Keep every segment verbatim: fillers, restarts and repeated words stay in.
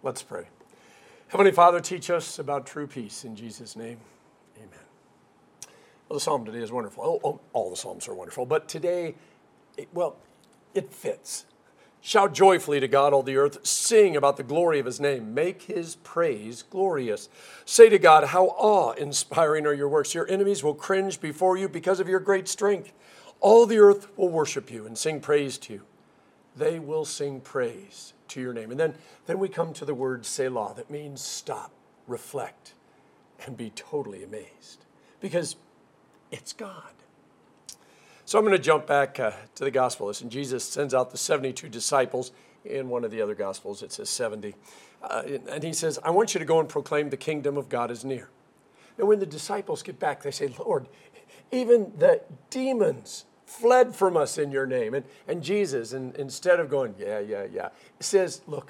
Let's pray. Heavenly Father, teach us about true peace in Jesus' name. Amen. Well, the psalm today is wonderful. Oh, oh, all the psalms are wonderful, but today, it, well, it fits. Shout joyfully to God, all the earth. Sing about the glory of his name. Make his praise glorious. Say to God, how awe-inspiring are your works. Your enemies will cringe before you because of your great strength. All the earth will worship you and sing praise to you. They will sing praise to your name. And then, then we come to the word Selah, that means stop, reflect, and be totally amazed. Because it's God. So I'm going to jump back uh, to the gospel. Listen, Jesus sends out the seventy-two disciples. In one of the other gospels, it says seventy. Uh, and he says, I want you to go and proclaim the kingdom of God is near. And when the disciples get back, they say, Lord, even the demons fled from us in your name. And, and Jesus, and instead of going, yeah, yeah, yeah, says, look,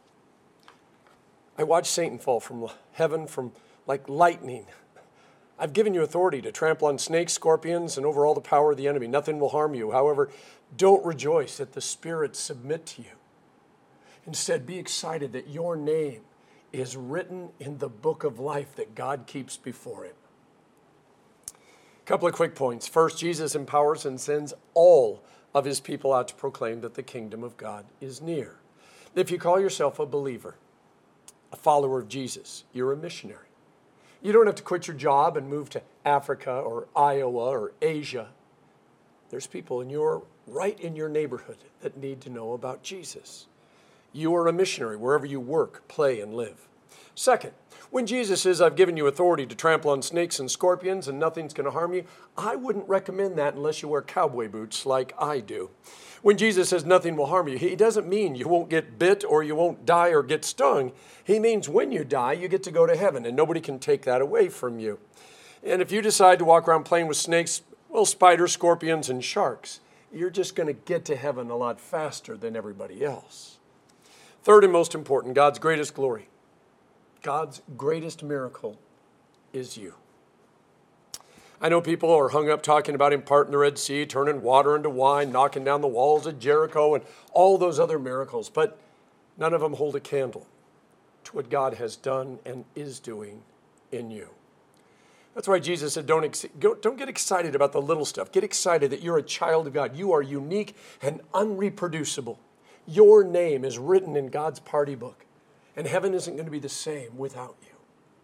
I watched Satan fall from heaven from like lightning. I've given you authority to trample on snakes, scorpions, and over all the power of the enemy. Nothing will harm you. However, don't rejoice that the spirits submit to you. Instead, be excited that your name is written in the book of life that God keeps before him. A couple of quick points. First, Jesus empowers and sends all of his people out to proclaim that the kingdom of God is near. If you call yourself a believer, a follower of Jesus, you're a missionary. You don't have to quit your job and move to Africa or Iowa or Asia. There's people in your, right in your neighborhood that need to know about Jesus. You are a missionary wherever you work, play, and live. Second, when Jesus says, I've given you authority to trample on snakes and scorpions and nothing's going to harm you, I wouldn't recommend that unless you wear cowboy boots like I do. When Jesus says nothing will harm you, he doesn't mean you won't get bit or you won't die or get stung. He means when you die, you get to go to heaven, and nobody can take that away from you. And if you decide to walk around playing with snakes, well, spiders, scorpions, and sharks, you're just going to get to heaven a lot faster than everybody else. Third and most important, God's greatest glory, God's greatest miracle is you. I know people are hung up talking about him parting the Red Sea, turning water into wine, knocking down the walls of Jericho, and all those other miracles, but none of them hold a candle to what God has done and is doing in you. That's why Jesus said, don't, ex- don't get excited about the little stuff. Get excited that you're a child of God. You are unique and unreproducible. Your name is written in God's party book, and heaven isn't going to be the same without you.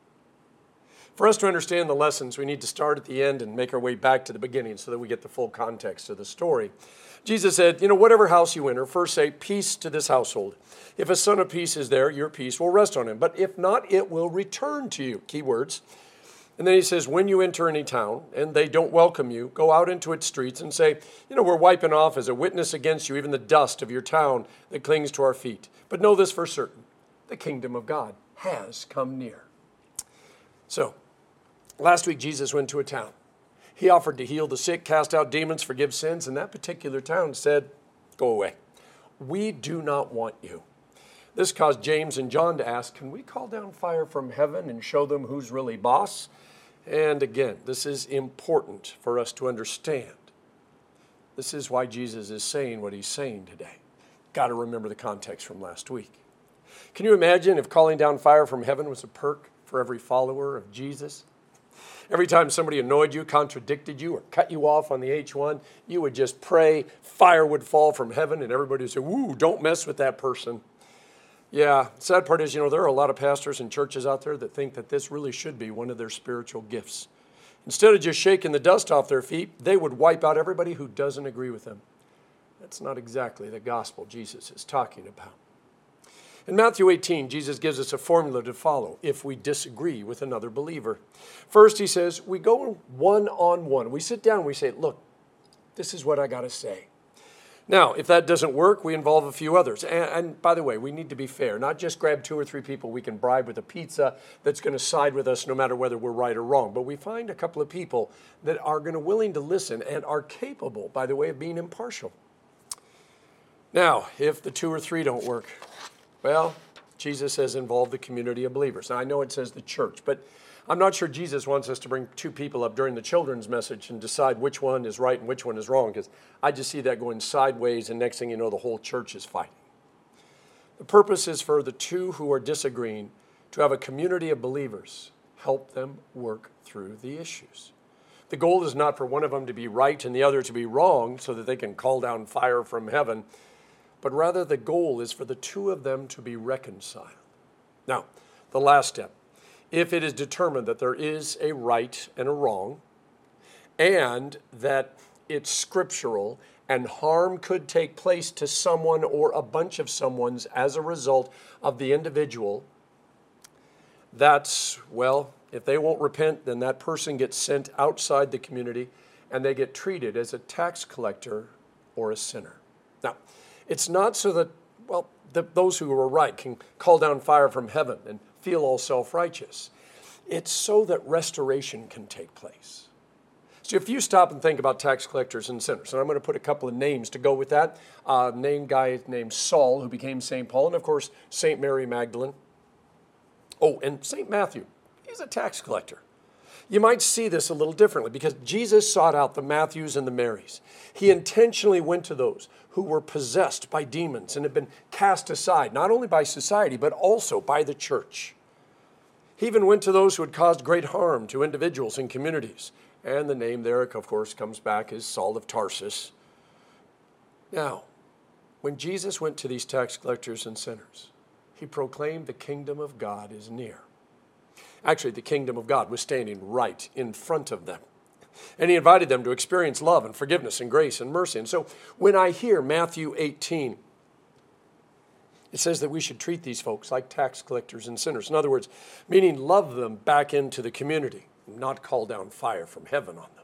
For us to understand the lessons, we need to start at the end and make our way back to the beginning so that we get the full context of the story. Jesus said, you know, whatever house you enter, first say, peace to this household. If a son of peace is there, your peace will rest on him. But if not, it will return to you. Key words. And then he says, when you enter any town and they don't welcome you, go out into its streets and say, you know, we're wiping off as a witness against you even the dust of your town that clings to our feet. But know this for certain, the kingdom of God has come near. So, last week Jesus went to a town. He offered to heal the sick, cast out demons, forgive sins, and that particular town said, go away. We do not want you. This caused James and John to ask, can we call down fire from heaven and show them who's really boss? And again, this is important for us to understand. This is why Jesus is saying what he's saying today. Got to remember the context from last week. Can you imagine if calling down fire from heaven was a perk for every follower of Jesus? Every time somebody annoyed you, contradicted you, or cut you off on the H one, you would just pray, fire would fall from heaven, and everybody would say, woo, don't mess with that person. Yeah, sad part is, you know, there are a lot of pastors and churches out there that think that this really should be one of their spiritual gifts. Instead of just shaking the dust off their feet, they would wipe out everybody who doesn't agree with them. That's not exactly the gospel Jesus is talking about. In Matthew eighteen, Jesus gives us a formula to follow if we disagree with another believer. First, he says, we go one-on-one. We sit down and we say, look, this is what I got to say. Now, if that doesn't work, we involve a few others. And, and by the way, we need to be fair, not just grab two or three people we can bribe with a pizza that's going to side with us no matter whether we're right or wrong. But we find a couple of people that are going to willing to listen and are capable, by the way, of being impartial. Now, if the two or three don't work, well, Jesus has involved the community of believers. Now, I know it says the church, but I'm not sure Jesus wants us to bring two people up during the children's message and decide which one is right and which one is wrong, because I just see that going sideways, and next thing you know, the whole church is fighting. The purpose is for the two who are disagreeing to have a community of believers help them work through the issues. The goal is not for one of them to be right and the other to be wrong so that they can call down fire from heaven, but rather the goal is for the two of them to be reconciled. Now, the last step, if it is determined that there is a right and a wrong, and that it's scriptural and harm could take place to someone or a bunch of someone's as a result of the individual, that's, well, if they won't repent, then that person gets sent outside the community and they get treated as a tax collector or a sinner. Now, it's not so that, well, the, those who are right can call down fire from heaven and feel all self-righteous. It's so that restoration can take place. So if you stop and think about tax collectors and sinners, and I'm going to put a couple of names to go with that, a uh, named guy named Saul, who became Saint Paul, and of course, Saint Mary Magdalene. Oh, and Saint Matthew, he's a tax collector. You might see this a little differently because Jesus sought out the Matthews and the Marys. He intentionally went to those who were possessed by demons and had been cast aside, not only by society, but also by the church. He even went to those who had caused great harm to individuals and communities. And the name there, of course, comes back as Saul of Tarsus. Now, when Jesus went to these tax collectors and sinners, he proclaimed the kingdom of God is near. Actually, the kingdom of God was standing right in front of them. And he invited them to experience love and forgiveness and grace and mercy. And so when I hear Matthew eighteen, it says that we should treat these folks like tax collectors and sinners. In other words, meaning love them back into the community, not call down fire from heaven on them.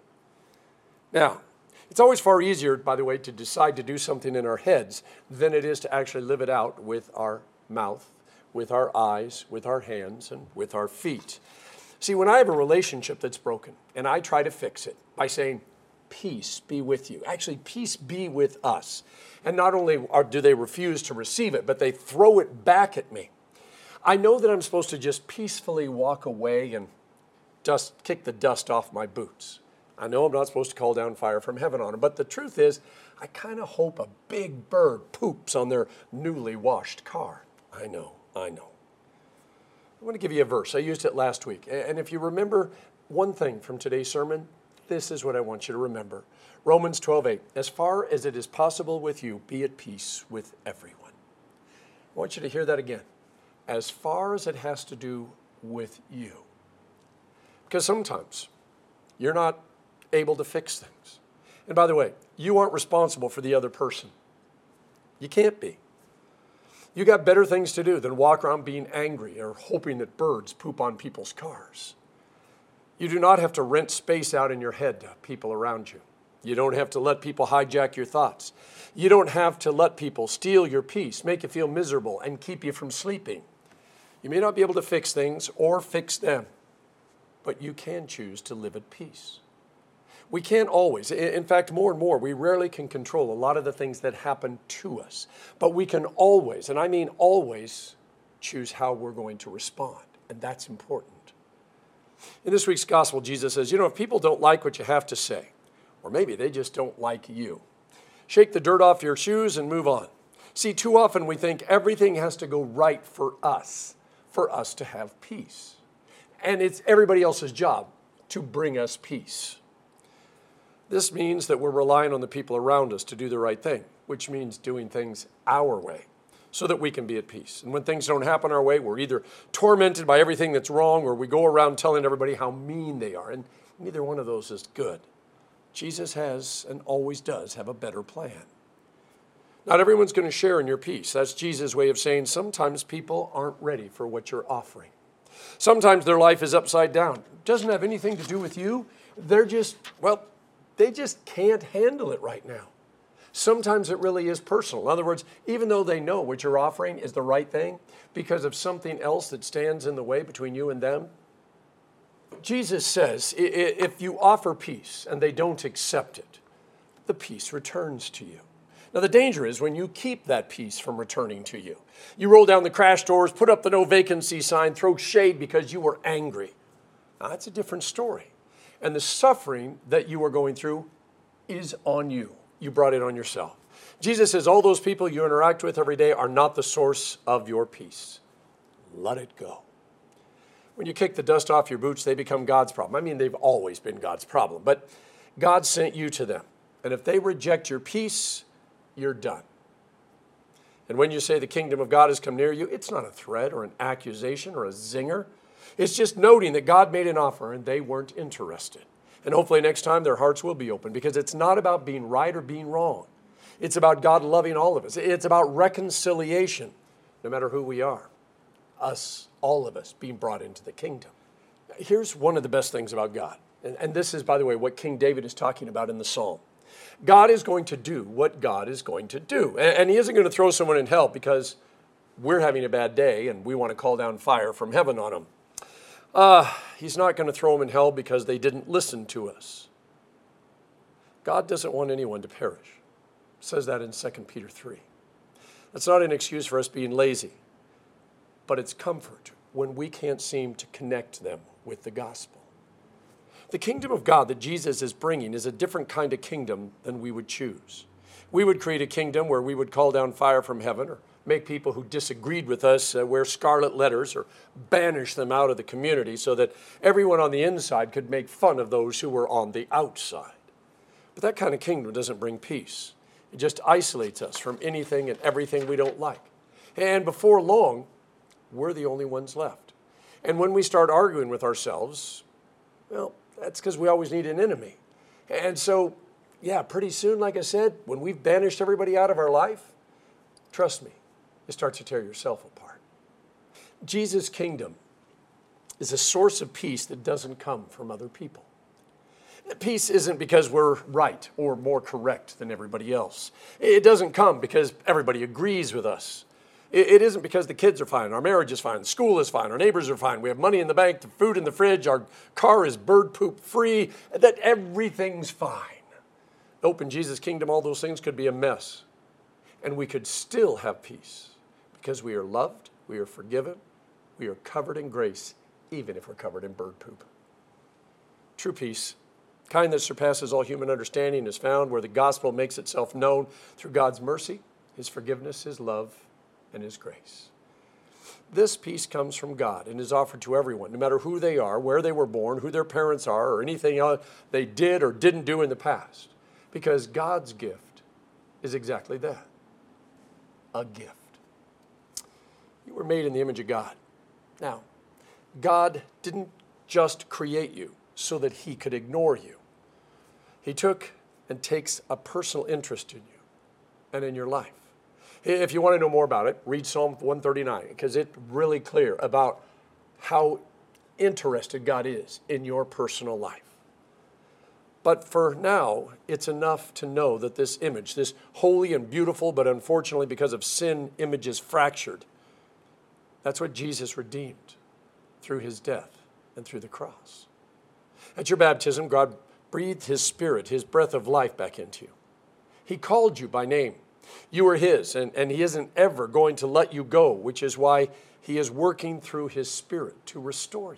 Now, it's always far easier, by the way, to decide to do something in our heads than it is to actually live it out with our mouth, with our eyes, with our hands, and with our feet. See, when I have a relationship that's broken, and I try to fix it by saying, peace be with you. Actually, peace be with us. And not only are, do they refuse to receive it, but they throw it back at me. I know that I'm supposed to just peacefully walk away and just kick the dust off my boots. I know I'm not supposed to call down fire from heaven on them, but the truth is, I kind of hope a big bird poops on their newly washed car. I know, I know. I'm going to give you a verse. I used it last week. And if you remember one thing from today's sermon, this is what I want you to remember. Romans twelve eight. As far as it is possible with you, be at peace with everyone. I want you to hear that again. As far as it has to do with you. Because sometimes you're not able to fix things. And by the way, you aren't responsible for the other person. You can't be. You got better things to do than walk around being angry or hoping that birds poop on people's cars. You do not have to rent space out in your head to people around you. You don't have to let people hijack your thoughts. You don't have to let people steal your peace, make you feel miserable, and keep you from sleeping. You may not be able to fix things or fix them, but you can choose to live at peace. We can't always, in fact, more and more, we rarely can control a lot of the things that happen to us. But we can always, and I mean always, choose how we're going to respond. And that's important. In this week's gospel, Jesus says, you know, if people don't like what you have to say, or maybe they just don't like you, shake the dirt off your shoes and move on. See, too often we think everything has to go right for us, for us to have peace. And it's everybody else's job to bring us peace. This means that we're relying on the people around us to do the right thing, which means doing things our way so that we can be at peace. And when things don't happen our way, we're either tormented by everything that's wrong or we go around telling everybody how mean they are. And neither one of those is good. Jesus has and always does have a better plan. Not everyone's going to share in your peace. That's Jesus' way of saying sometimes people aren't ready for what you're offering. Sometimes their life is upside down. It doesn't have anything to do with you. They're just, well, they just can't handle it right now. Sometimes it really is personal. In other words, even though they know what you're offering is the right thing, because of something else that stands in the way between you and them. Jesus says, if you offer peace and they don't accept it, the peace returns to you. Now, the danger is when you keep that peace from returning to you. You roll down the crash doors, put up the no vacancy sign, throw shade because you were angry. Now, that's a different story. And the suffering that you are going through is on you. You brought it on yourself. Jesus says all those people you interact with every day are not the source of your peace. Let it go. When you kick the dust off your boots, they become God's problem. I mean, they've always been God's problem, but God sent you to them. And if they reject your peace, you're done. And when you say the kingdom of God has come near you, it's not a threat or an accusation or a zinger. It's just noting that God made an offer and they weren't interested. And hopefully next time their hearts will be open, because it's not about being right or being wrong. It's about God loving all of us. It's about reconciliation, no matter who we are. Us, all of us, being brought into the kingdom. Here's one of the best things about God. And, and this is, by the way, what King David is talking about in the Psalm. God is going to do what God is going to do. And, and he isn't going to throw someone in hell because we're having a bad day and we want to call down fire from heaven on them. Uh, he's not going to throw them in hell because they didn't listen to us. God doesn't want anyone to perish. It says that in Second Peter three. That's not an excuse for us being lazy, but it's comfort when we can't seem to connect them with the gospel. The kingdom of God that Jesus is bringing is a different kind of kingdom than we would choose. We would create a kingdom where we would call down fire from heaven or make people who disagreed with us uh, wear scarlet letters or banish them out of the community so that everyone on the inside could make fun of those who were on the outside. But that kind of kingdom doesn't bring peace. It just isolates us from anything and everything we don't like. And before long, we're the only ones left. And when we start arguing with ourselves, well, that's because we always need an enemy. And so, yeah, pretty soon, like I said, when we've banished everybody out of our life, trust me, it starts to tear yourself apart. Jesus' kingdom is a source of peace that doesn't come from other people. Peace isn't because we're right or more correct than everybody else. It doesn't come because everybody agrees with us. It isn't because the kids are fine, our marriage is fine, the school is fine, our neighbors are fine, we have money in the bank, the food in the fridge, our car is bird poop free, that everything's fine. Nope, in Jesus' kingdom, all those things could be a mess. And we could still have peace because we are loved, we are forgiven, we are covered in grace, even if we're covered in bird poop. True peace, kind that surpasses all human understanding, is found where the gospel makes itself known through God's mercy, his forgiveness, his love, and his grace. This peace comes from God and is offered to everyone, no matter who they are, where they were born, who their parents are, or anything else they did or didn't do in the past. Because God's gift is exactly that, a gift. You were made in the image of God. Now, God didn't just create you so that he could ignore you. He took and takes a personal interest in you and in your life. If you want to know more about it, read Psalm one thirty-nine, because it's really clear about how interested God is in your personal life. But for now, it's enough to know that this image, this holy and beautiful, but unfortunately because of sin, image is fractured. That's what Jesus redeemed through his death and through the cross. At your baptism, God breathed his spirit, his breath of life back into you. He called you by name. You are his, and, and he isn't ever going to let you go, which is why he is working through his spirit to restore you.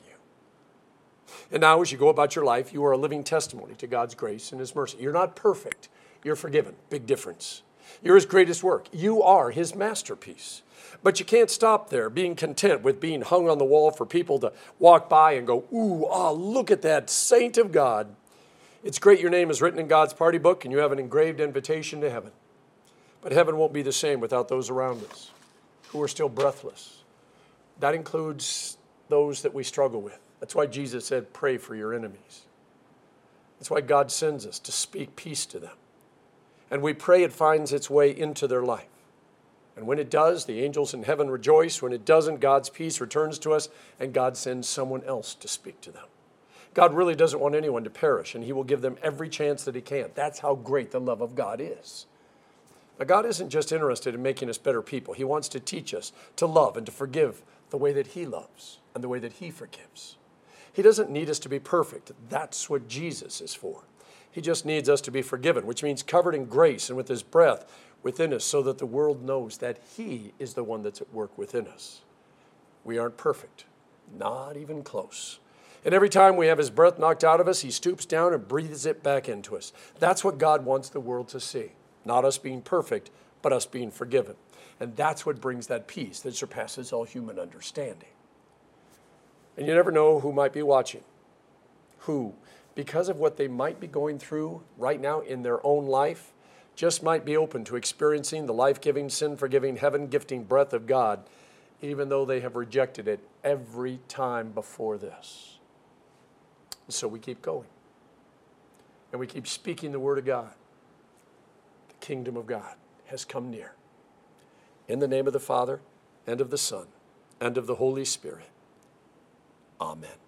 And now as you go about your life, you are a living testimony to God's grace and his mercy. You're not perfect. You're forgiven. Big difference. You're his greatest work. You are his masterpiece. But you can't stop there, being content with being hung on the wall for people to walk by and go, ooh, ah, look at that saint of God. It's great your name is written in God's party book and you have an engraved invitation to heaven. But heaven won't be the same without those around us who are still breathless. That includes those that we struggle with. That's why Jesus said, pray for your enemies. That's why God sends us to speak peace to them. And we pray it finds its way into their life. And when it does, the angels in heaven rejoice. When it doesn't, God's peace returns to us, and God sends someone else to speak to them. God really doesn't want anyone to perish, and he will give them every chance that he can. That's how great the love of God is. Now, God isn't just interested in making us better people. He wants to teach us to love and to forgive the way that he loves and the way that he forgives. He doesn't need us to be perfect. That's what Jesus is for. He just needs us to be forgiven, which means covered in grace and with his breath within us so that the world knows that he is the one that's at work within us. We aren't perfect, not even close. And every time we have his breath knocked out of us, he stoops down and breathes it back into us. That's what God wants the world to see. Not us being perfect, but us being forgiven. And that's what brings that peace that surpasses all human understanding. And you never know who might be watching. Who, because of what they might be going through right now in their own life, just might be open to experiencing the life-giving, sin-forgiving, heaven-gifting breath of God, even though they have rejected it every time before this. And so we keep going. And we keep speaking the word of God. The kingdom of God has come near. In the name of the Father, and of the Son, and of the Holy Spirit. Amen.